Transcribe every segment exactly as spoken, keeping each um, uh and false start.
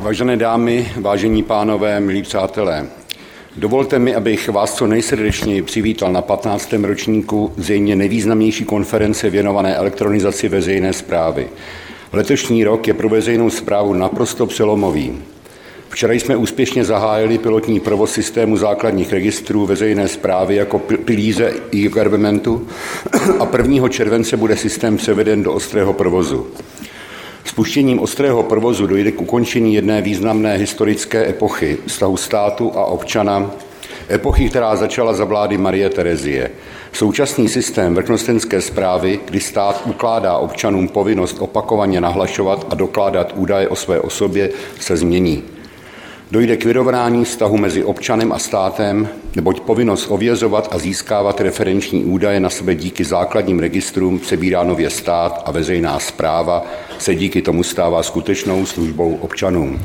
Vážené dámy, vážení pánové, milí přátelé, dovolte mi, abych vás co nejsrdečněji přivítal na patnáctém ročníku zřejmě nejvýznamnější konference věnované elektronizaci veřejné správy. Letošní rok je pro veřejnou správu naprosto přelomový. Včera jsme úspěšně zahájili pilotní provoz systému základních registrů veřejné správy jako pilíře e-governmentu a prvního července bude systém převeden do ostrého provozu. Spuštěním ostrého provozu dojde k ukončení jedné významné historické epochy vztahu státu a občana, epochy, která začala za vlády Marie Terezie. Současný systém vrchnostenské správy, kdy stát ukládá občanům povinnost opakovaně nahlašovat a dokládat údaje o své osobě, se změní. Dojde k vyrovnání vztahu mezi občanem a státem, neboť povinnost ověřovat a získávat referenční údaje na sebe díky základním registrům přebírá nově stát a veřejná správa se díky tomu stává skutečnou službou občanům.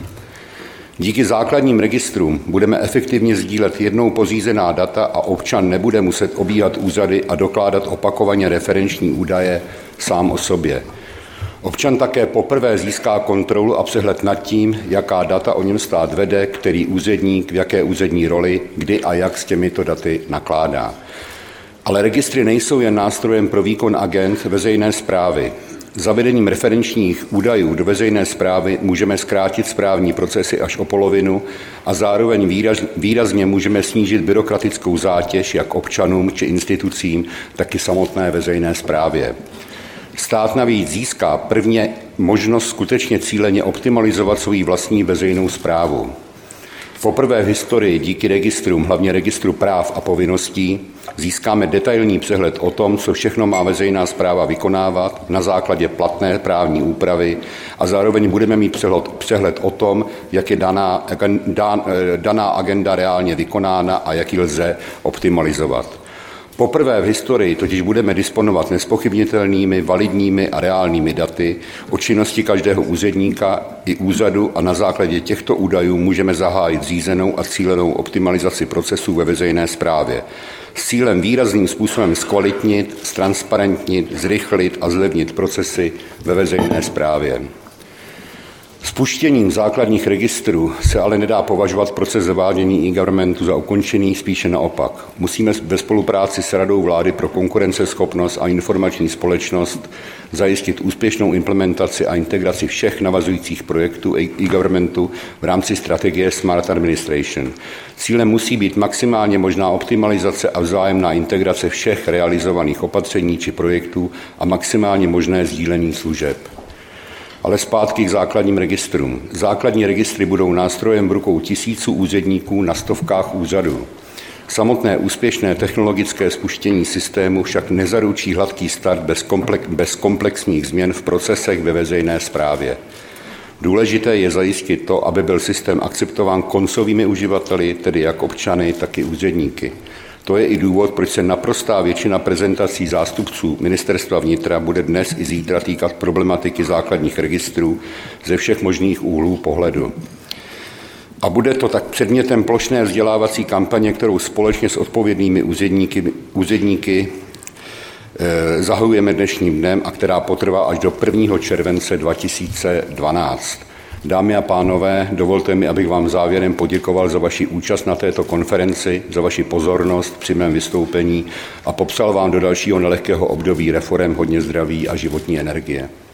Díky základním registrům budeme efektivně sdílet jednou pořízená data a občan nebude muset obíhat úřady a dokládat opakovaně referenční údaje sám o sobě. Občan také poprvé získá kontrolu a přehled nad tím, jaká data o něm stát vede, který úředník, v jaké úřední roli, kdy a jak s těmito daty nakládá. Ale registry nejsou jen nástrojem pro výkon agend veřejné správy. Zavedením referenčních údajů do veřejné správy můžeme zkrátit správní procesy až o polovinu a zároveň výraz, výrazně můžeme snížit byrokratickou zátěž jak občanům či institucím, tak i samotné veřejné správě. Stát navíc získá prvně možnost skutečně cíleně optimalizovat svou vlastní veřejnou správu. Poprvé v historii díky registrům, hlavně registru práv a povinností, získáme detailní přehled o tom, co všechno má veřejná správa vykonávat na základě platné právní úpravy a zároveň budeme mít přehled, přehled o tom, jak je daná, dan, daná agenda reálně vykonána a jak ji lze optimalizovat. Poprvé v historii totiž budeme disponovat nespochybnitelnými, validními a reálnými daty o činnosti každého úředníka i úřadu a na základě těchto údajů můžeme zahájit řízenou a cílenou optimalizaci procesů ve veřejné správě s cílem výrazným způsobem zkvalitnit, ztransparentnit, zrychlit a zlevnit procesy ve veřejné správě. Spuštěním základních registrů se ale nedá považovat proces zavádění e-governmentu za ukončený, spíše naopak. Musíme ve spolupráci s Radou vlády pro konkurenceschopnost a informační společnost zajistit úspěšnou implementaci a integraci všech navazujících projektů e-governmentu v rámci strategie Smart Administration. Cílem musí být maximálně možná optimalizace a vzájemná integrace všech realizovaných opatření či projektů a maximálně možné sdílení služeb. Ale zpátky k základním registrům. Základní registry budou nástrojem v rukou tisíců úředníků na stovkách úřadů. Samotné úspěšné technologické spuštění systému však nezaručí hladký start bez, komplex, bez komplexních změn v procesech ve veřejné správě. Důležité je zajistit to, aby byl systém akceptován koncovými uživateli, tedy jak občany, tak i úředníky. To je i důvod, proč se naprostá většina prezentací zástupců Ministerstva vnitra bude dnes i zítra týkat problematiky základních registrů ze všech možných úhlů pohledu. A bude to tak předmětem plošné vzdělávací kampaně, kterou společně s odpovědnými úředníky, úředníky eh, zahajujeme dnešním dnem a která potrvá až do prvního července dva tisíce dvanáct. Dámy a pánové, dovolte mi, abych vám závěrem poděkoval za vaši účast na této konferenci, za vaši pozornost při mém vystoupení a popřál vám do dalšího nelehkého období reforem hodně zdraví a životní energie.